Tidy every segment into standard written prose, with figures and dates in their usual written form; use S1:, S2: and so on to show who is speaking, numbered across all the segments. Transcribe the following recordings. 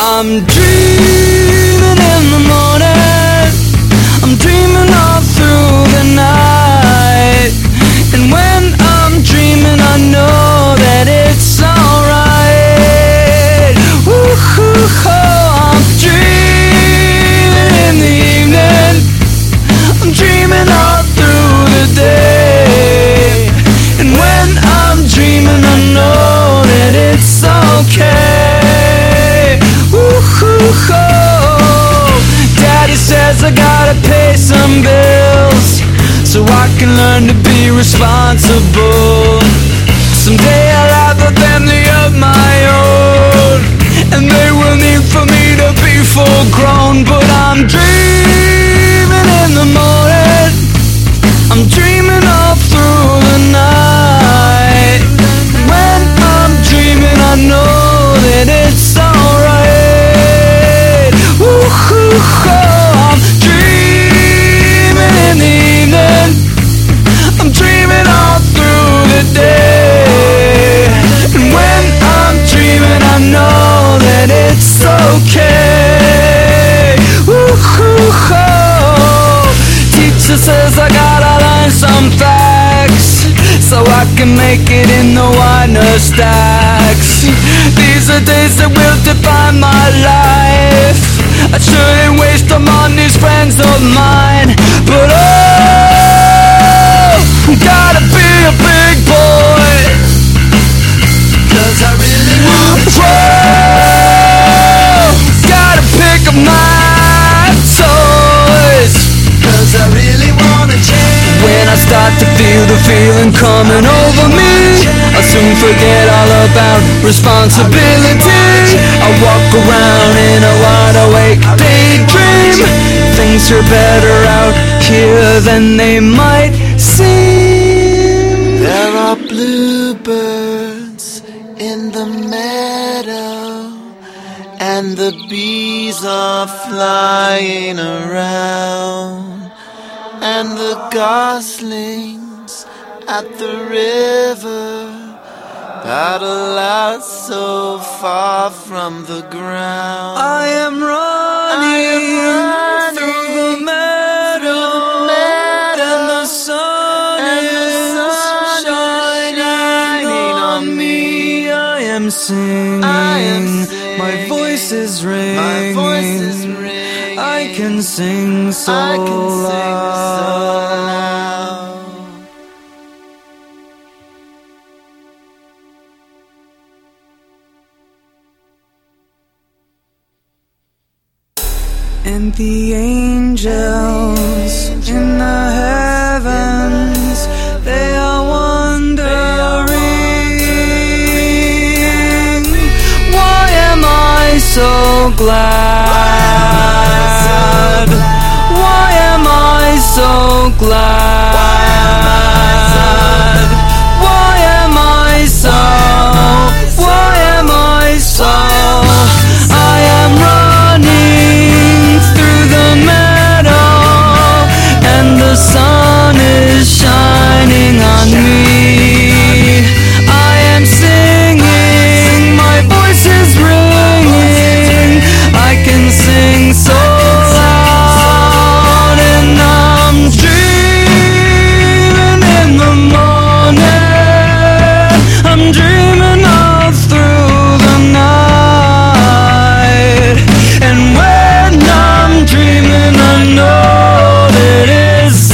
S1: I'm dreaming in the morning, I'm dreaming all through the night. And when I'm dreaming I know that it's alright. Woo-hoo-ho, I'm dreaming in the evening, I'm dreaming all through the day. And when I'm dreaming I know that it's okay. Woo-hoo-ho, Daddy says I gotta pay some bills so I can learn to be responsible. Someday I'll have a family of my own, and they will need for me to be full grown. But I'm dreaming in the morning, I'm dreaming all through the night. When I'm dreaming I know that it's alright. Woo-hoo-ho, I'm dreaming in the evening, I'm dreaming all through the day. And when I'm dreaming I know that it's okay. Woo-hoo-ho, teacher says I gotta learn some facts so I can make it in the winer stacks. These are days that will define my life. I shouldn't waste them on these friends of mine. But oh, gotta be a big boy, 'cause I really want to. Whoa, gotta pick up my toys, 'cause I really wanna change. When I start to feel the feeling coming over me, I'll soon forget all about responsibility. I walk around in a wide awake daydream. Things are better out here than they might seem.
S2: There are bluebirds in the meadow, and the bees are flying around, and the goslings at the river paddle out so far from the ground.
S1: I am running through the meadow, and the sun is shining on me. I am singing, my voice is ringing, I can sing so loud. And the angels in the heavens, they are wondering, why am I so glad? Why am I so glad? Why am I so? Why am I so? I am running through the meadow, and the sun is shining on me. I am singing, my voice is ringing, I can sing so loud. And I'm dreaming in the morning, I'm dreaming all through the night. And when I'm dreaming I know that it's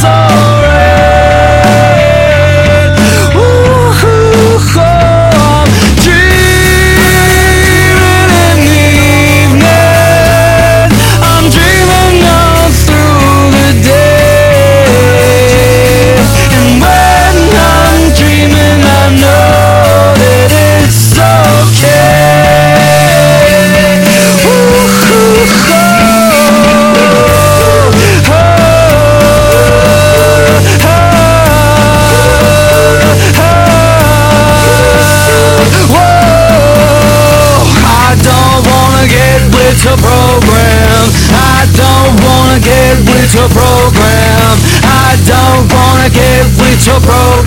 S1: alright. Woo-hoo-ho, I'm dreaming in the evening, I'm dreaming all through the day. And when I'm dreaming I know that it's okay. Woo-hoo-ho. A program, I don't wanna get with your program, I don't wanna get with your program.